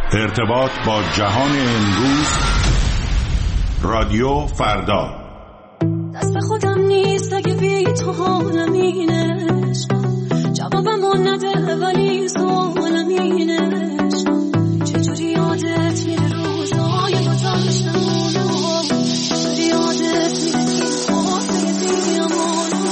ارتباط با جهان امروز. رادیو فردا. دست خودم نیست اگه بی تو حالم اینه، جوابمو نده ولی سوالم اینه، چجوری یادت میره روزای گذشتمونو، چجوری یادت میره این خاطره بیامونو.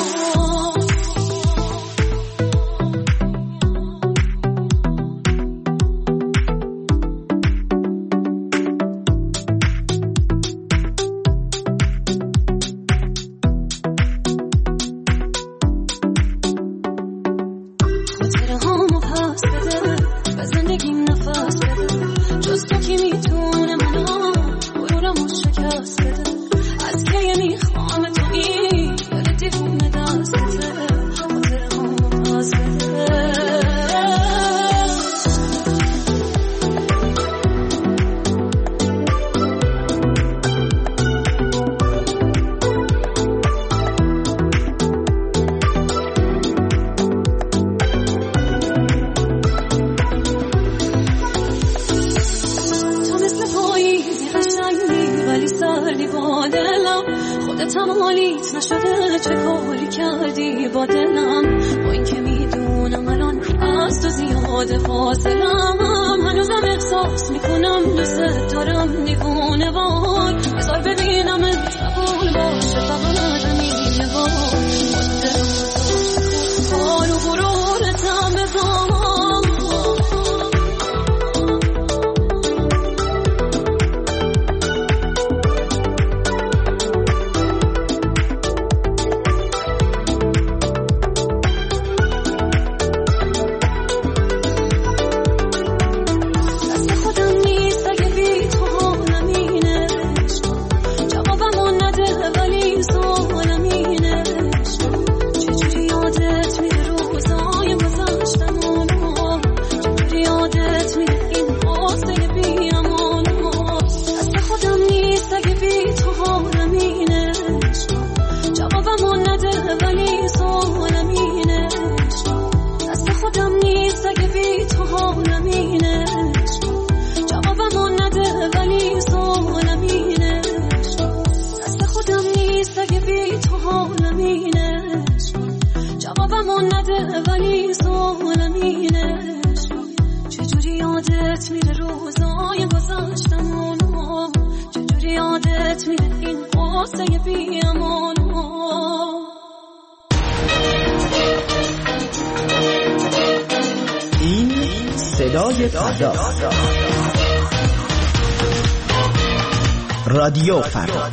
رادیو فردا.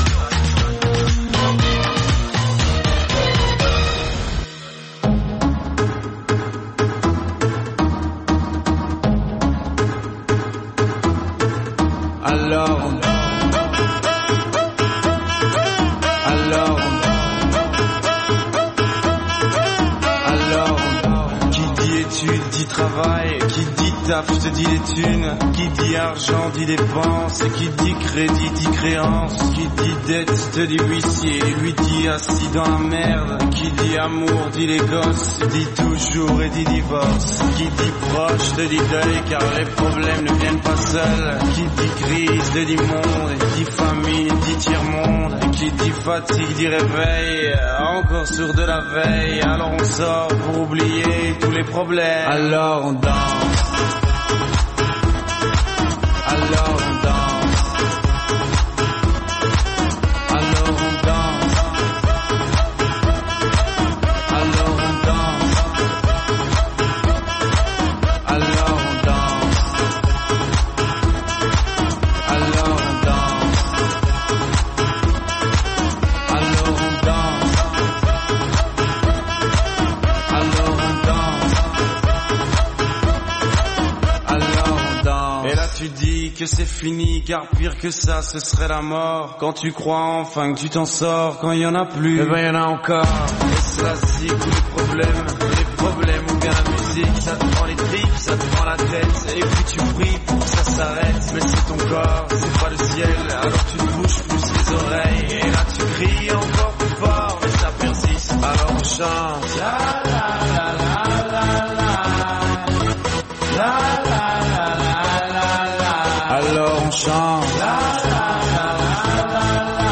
Je te dis les thunes, qui dit argent dit dépense, qui dit crédit dit créance, qui dit dette te dit huissier, lui dit assis dans la merde, qui dit amour dit les gosses, dit toujours et dit divorce, qui dit proche te dit deuil car les problèmes ne viennent pas seuls, qui dit crise te dit monde, dit famine dit tiers-monde, qui dit fatigue dit réveil, encore sourd de la veille, alors on sort pour oublier tous les problèmes, alors on danse. Alors on danse, alors on danse, alors on danse, alors on danse, alors on danse, alors on danse, alors on danse, alors on danse. Et là tu dis que c'est fini, car pire que ça, ce serait la mort. Quand tu crois enfin que tu t'en sors, quand il y en a plus, eh ben il y en a encore. Et cela c'est tous les problèmes ou bien la musique, ça te prend les tripes, ça te prend la tête, et puis tu pries pour que ça s'arrête. Mais c'est ton corps, c'est pas le ciel, alors tu te bouges plus les oreilles, et là tu cries encore plus fort, mais ça persiste, alors on chante. La la la la la la la la la la la. on chante. La la la la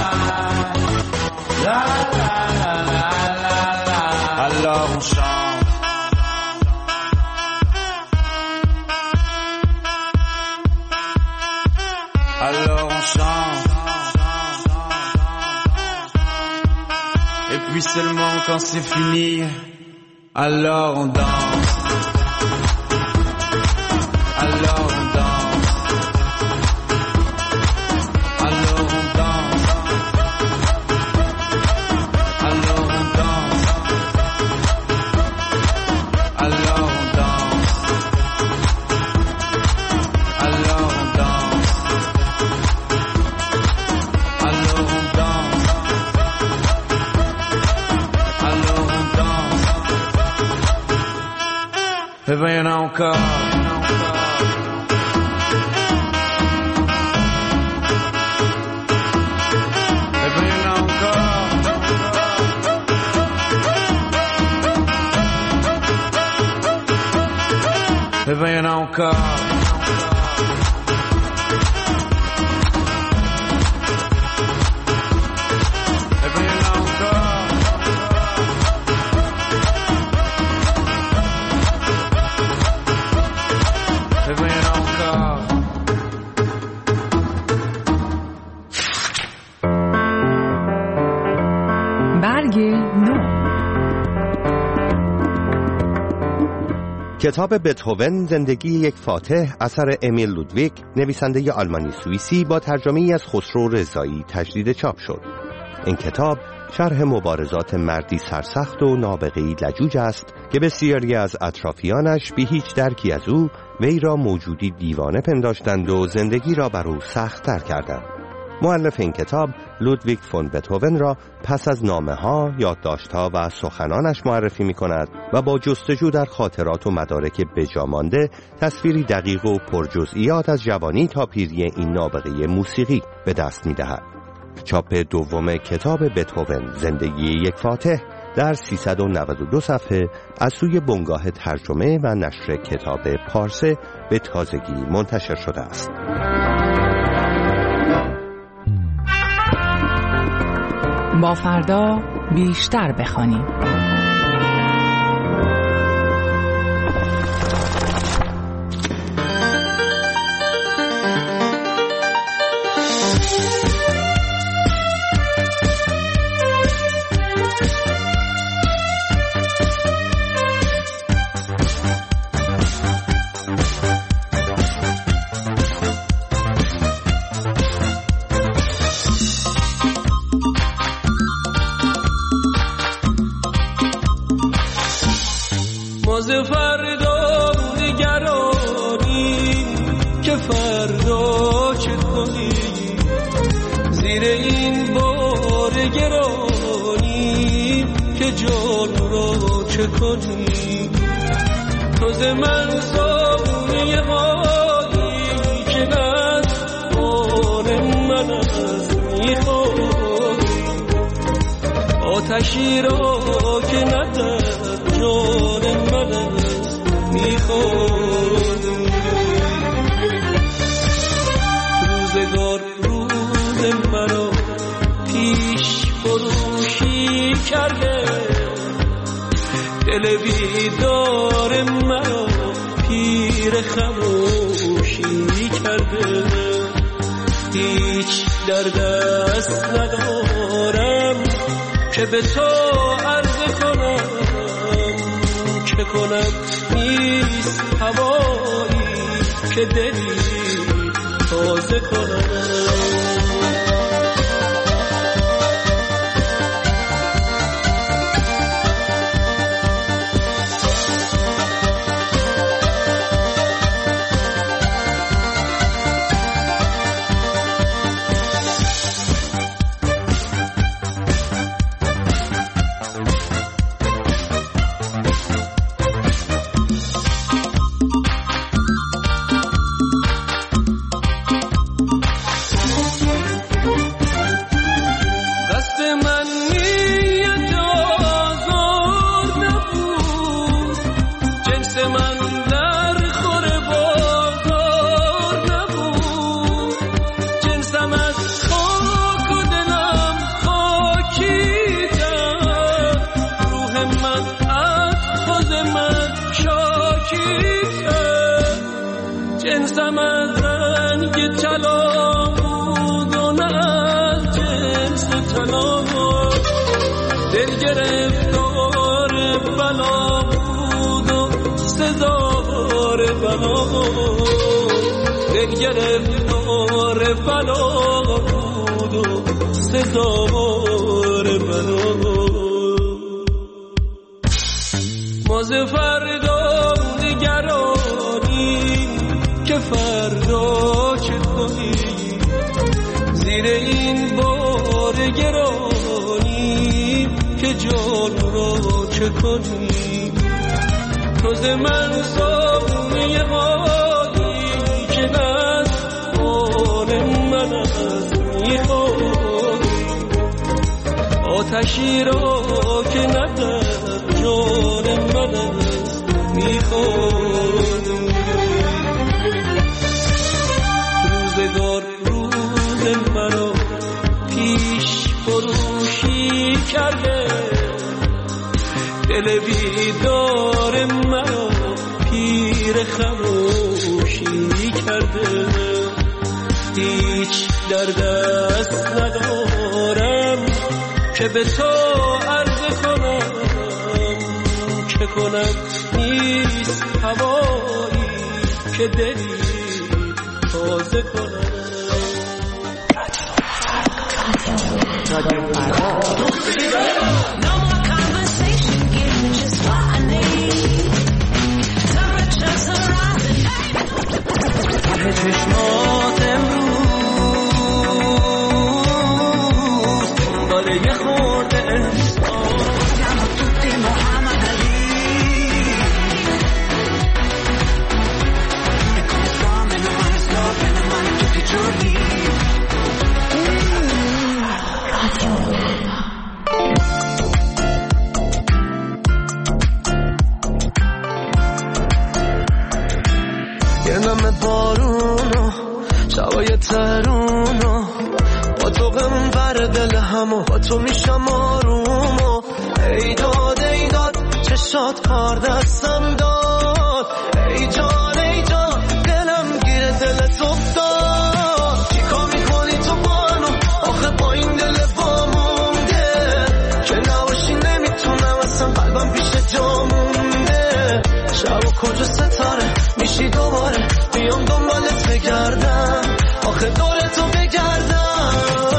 la la la la la. Alors on chante. Alors on chante. Et puis seulement quand c'est fini, alors on danse. Alors on danse. Alors on danse. Alors on danse. Alors on danse. Alors on danse. Alors on danse. Alors on danse. Et ben y'en a encore. Et ben y'en a encore. Et ben y'en a encore. Et ben y'en a encore. برگ نو. کتاب بتهوون زندگی یک فاتح اثر امیل لودویگ نویسنده آلمانی سوئیسی با ترجمه‌ای از خسرو رضایی تجدید چاپ شد. این کتاب شرح مبارزات مردی سرسخت و نابغه‌ای لجوج است که بسیاری از اطرافیانش بی هیچ درکی از او وی را موجودی دیوانه پنداشتند و زندگی را بر او سخت‌تر کردند. مؤلف این کتاب لودویگ فون بتهوون را پس از نامه‌ها، یادداشت‌ها و سخنانش معرفی می‌کند و با جستجو در خاطرات و مدارک بجامانده تصویری دقیق و پرجزئیات از جوانی تا پیری این نابغه موسیقی به دست می‌دهد. چاپ دوم کتاب بتهوون زندگی یک فاتح در 392 صفحه از سوی بنگاه ترجمه و نشر کتاب پارسه به تازگی منتشر شده است. با فردا بیشتر بخوانیم. فردا نگرانی که فردا چه کنی، زیر این بار گرانی که جان را چه کنی. تو ز من صابونه هایی که از بار من از میخوری، آتشی را که ندر جان من از میخوری. روزگار روز مرا پیش فروشی کرده، دل بیدار مرا پیر خموشی کرده. هیچ در دست ندارم که به تو عرض کنم، چه کنم نیست هوایی که دلی تازه کنم. جنسم از رنگ طلا بود و نه از جنس طلا، دل گرفتار بلا بود و سزاوار بلا، دل گرفتار بلا بود و سزاوار بلا. ما ز فردا نگرانی که فردا چه کنی، زیر این بار گرانی که جان را چه کنی. تو ز من ساقی غالی که از آن من از میخوری، آتشی را که ندر جان من از میخوری. روزگار روز مرا پیش فروشی کرده، دل بیدار مرا پیر خموشی کرده. هیچ در دست ندارم که به تو عرض کنم، چه کنم نیست هوایی که دلی تازه کنم. No more conversation, give me just what I need. Temperatures are rising. چشمات امروز داره یه خورده Siamo tutti Muhammad Ali. E come fame, non male stop, e non male tutti i giorni. یه نم بارونو شبای ترونو با تو غم بر دل همو با تو میشم آرومو. ای داد ای داد چشات کار دستم داد، ای جان دلم گیره دلت افتاد. چیکار میکنی تو بانو آخه با این دل وامونده که نباشی نمیتونم اصلا قلبم پیش جا مونده. شب و کجا ستاره میشی دوباره بیام دنبالت بگردم، آخه دور تو بگردم.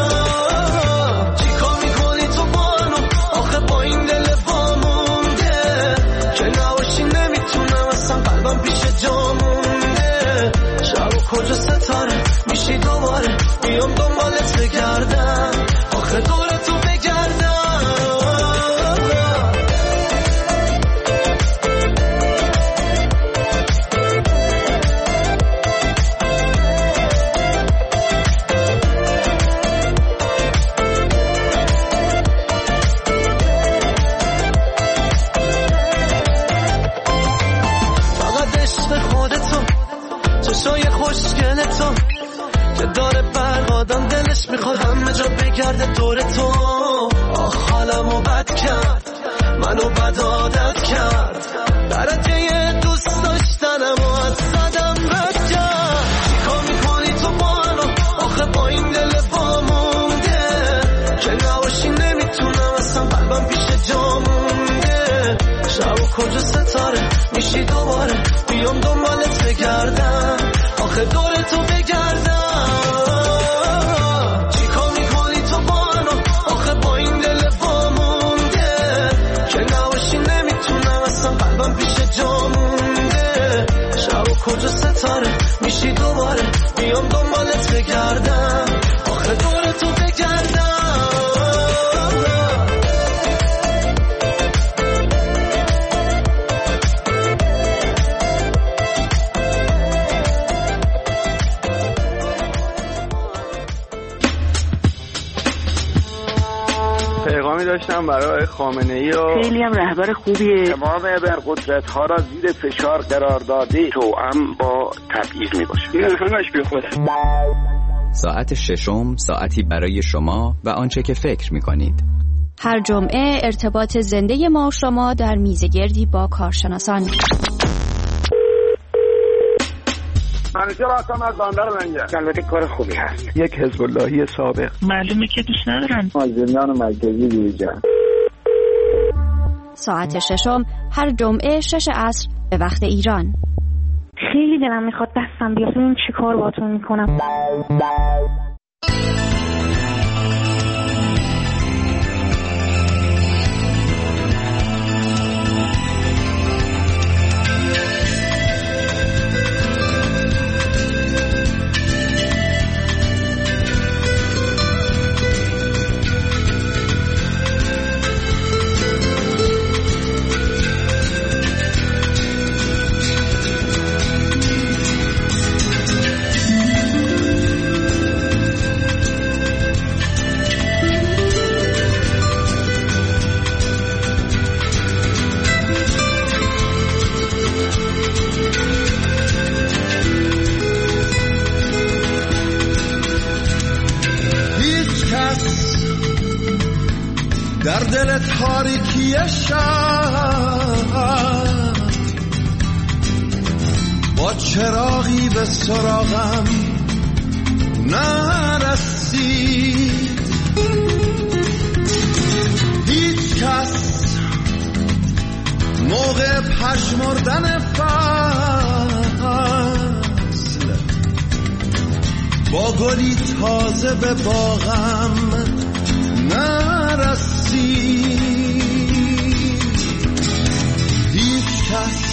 چیکار میکنی تو بانو آخه با این دل وامونده که نباشی نمیتونم اصلا قلبم پیش جا مونده. شب و کجا ستاره میشی دوباره بیام دنبالت بگردم، آخه دور تو بگردم. چشای خوشگل تو که داره برقادم دلش میخواد همه جا بگرده دور تو. آخ حالمو بد کرد منو بد عادت کرد، درجه دوست داشتنم و از زدم رد کرد. چیکار میکنی تو بانو آخه با این دل وامونده که نباشی نمیتونم اصلا قلبم پیش جا مونده. شب و کجا ستاره میشی دوباره بیام دنبالت بگردم، آخه دور تو بگردم. چیکار میکنی تو بانو آخه با این دل وامونده که نباشی نمیتونم اصلا قلبم پیش جا مونده. شب و کجا ستاره میشی دوباره بیام دنبالت بگردم، آخه دور تو بگردم. پیغامی داشتم برای خامنه‌ای و خیلی هم رهبر خوبیه. تمام ابرقدرت‌ها را زیر فشار قرار داده توأم با تبعیض میباشه. این همش بیخوده. ساعت ششم ساعتی برای شما و آنچه که فکر می‌کنید. هر جمعه ارتباط زنده ما و شما در میزگردی با کارشناسان. همیشه راستم از بنده رو منگه. البته کار خوبی هست. یک حزب اللهی سابق. معلومه که دوست ندارن. زندان مرکزی بیرجان. ساعت ششم هر جمعه 6 عصر به وقت ایران. خیلی دلم میخواد دستم بیاد ببینم چی کار باهاتون میکنم. در دل تاریکی شب با چراغی به سراغم نرسید. هیچ کس موقع پژمردن فصل با گلی تازه به باغم نرسید. هیچ کس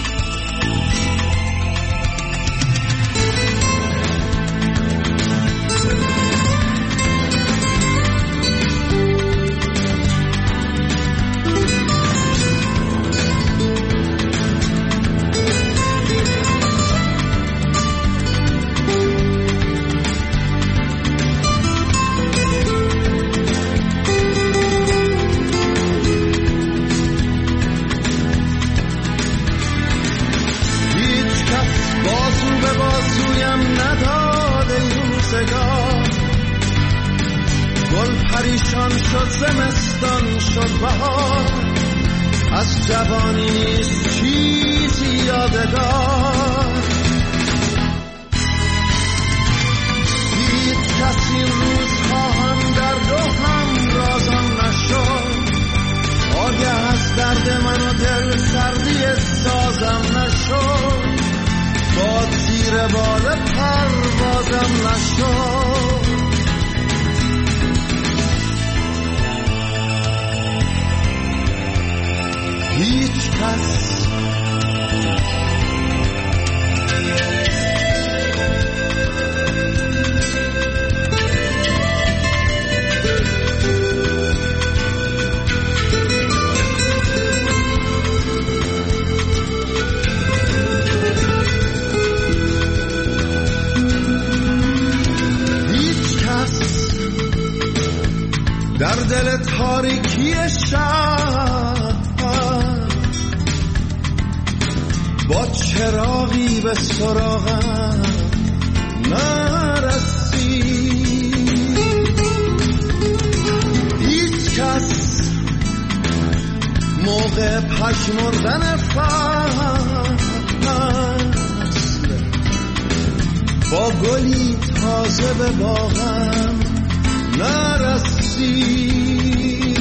پریشان شد، زمستان شد، بهار از جوانی نیست چیزی یادگار. هیچ کسی روزها هم درد و هم رازم نشد. آگه از درد من و دل سردی سازم نشد. باد زیر بال پروازم نشد. هیچ کس در دل تاریکی شب با چراغی به سراغم نرسید. هیچ کس موقع پژمردن فصل با گلی تازه به باغم نرسید.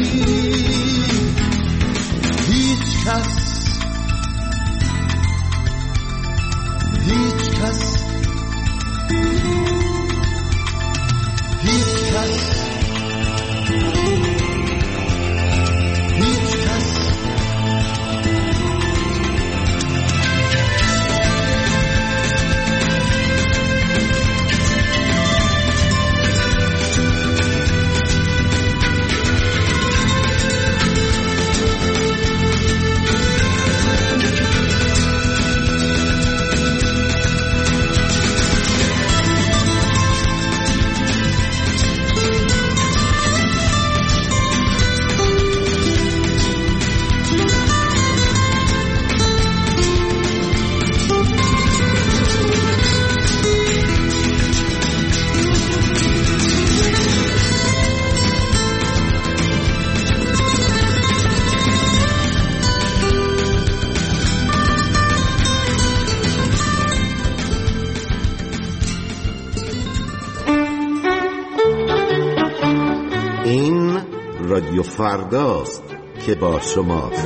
هیچ کس هیچ کس هیچ کس هیچ کس رادیو فرداست که با شماست.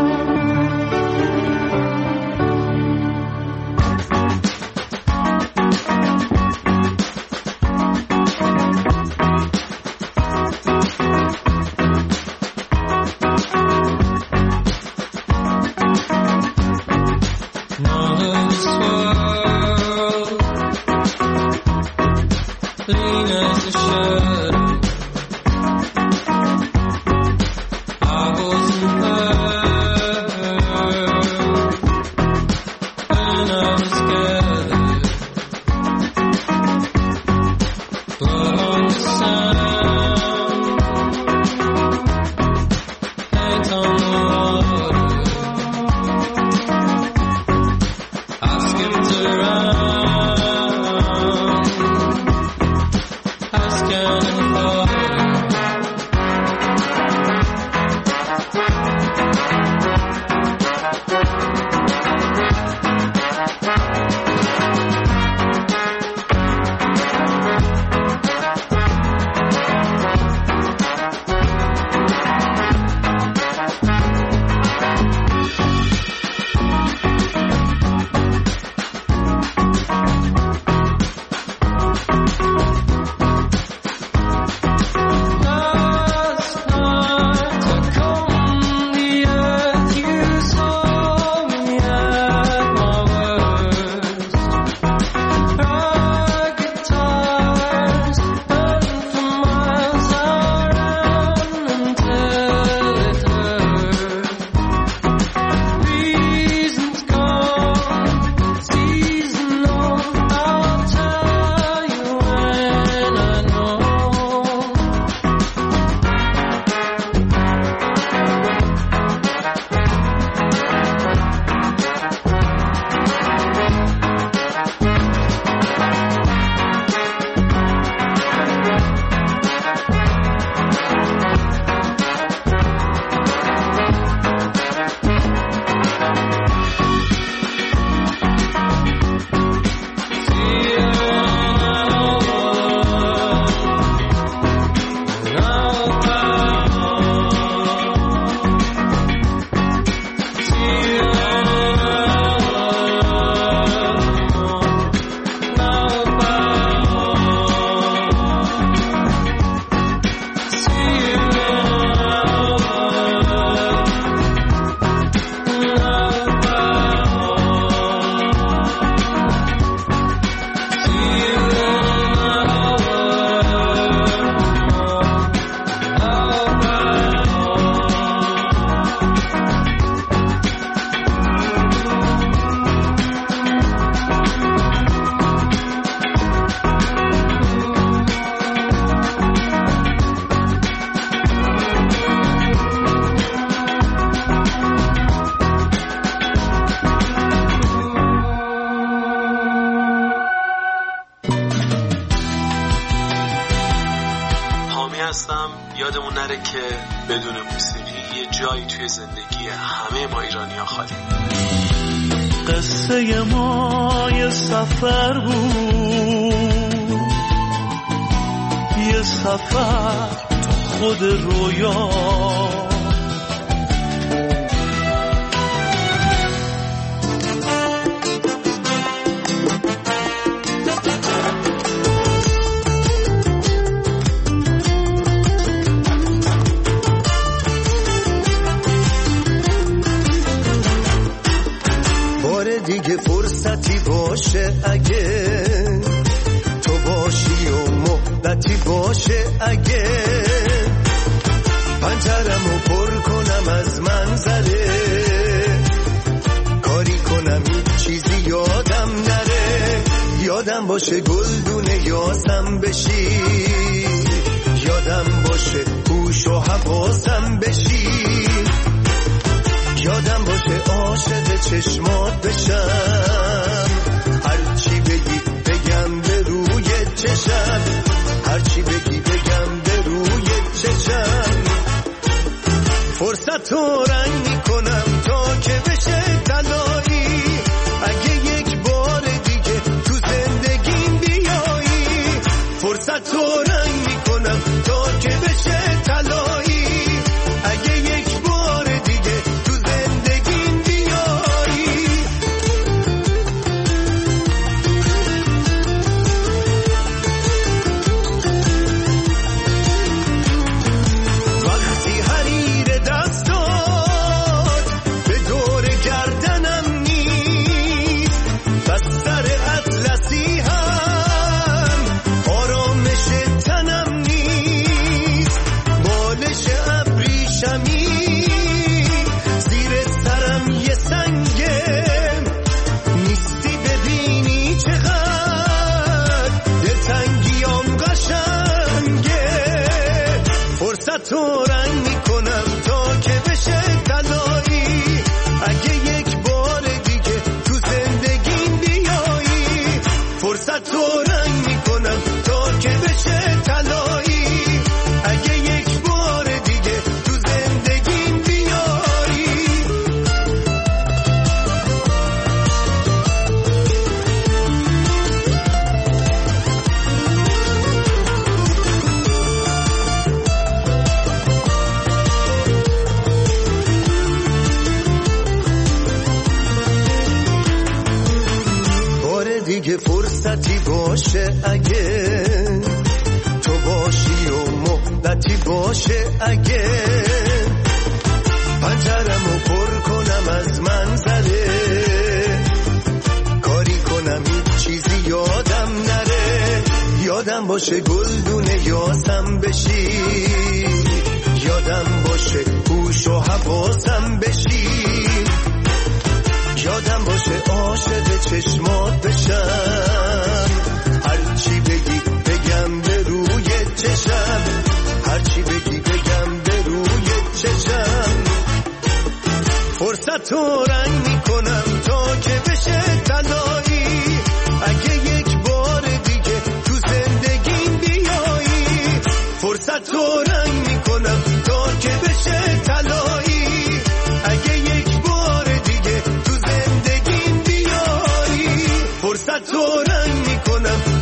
یادمون نره که بدون موسیقی یه جایی توی زندگی همه ما ایرانی‌ها خالی. قصه ما یه سفر بود، یه سفر تو خود رویا، دیگه فرصتی باشه اگه تو باشی و مدتی باشه اگه پنجرمو پر کنم از منظره، کاری کنم این چیزی یادم نره، یادم باشه گلدونه یاسم بشی، یادم باشه هوش و حواسم بشی، یادم باشه عاشق چشمات بشم، هرچی بگی بگم به روی چشم، هرچی بگی بگم به روی چشم، فرصت رو رنگ میکنم تا که بشه طلایی، اگه یک بار دیگه تو زندگیم بیایی، فرصت رو رنگ میکنم تا که بشه طلایی، فرصتی باشه اگه تو باشی و مهلتی باشه اگه پنجرمو پر کنم از منظره کاری کنم هیچ چیزی یادم نره یادم باشه گلدونه یاسم بشی یادم باشه هوش و حواسم بشی یادم باشه عاشق چشمات بشم هرچی بگی بگم به روی چشم هرچی بگی بگم به روی چشم فرصت رو رنگ میکنم تا که بشه طلایی اگه یک بار دیگه تو زندگیم بیایی فرصت رو رنگ میکنم تا که بشه طلایی اگه یک بار دیگه تو زندگیم بیایی فرصت رو رنگ میکنم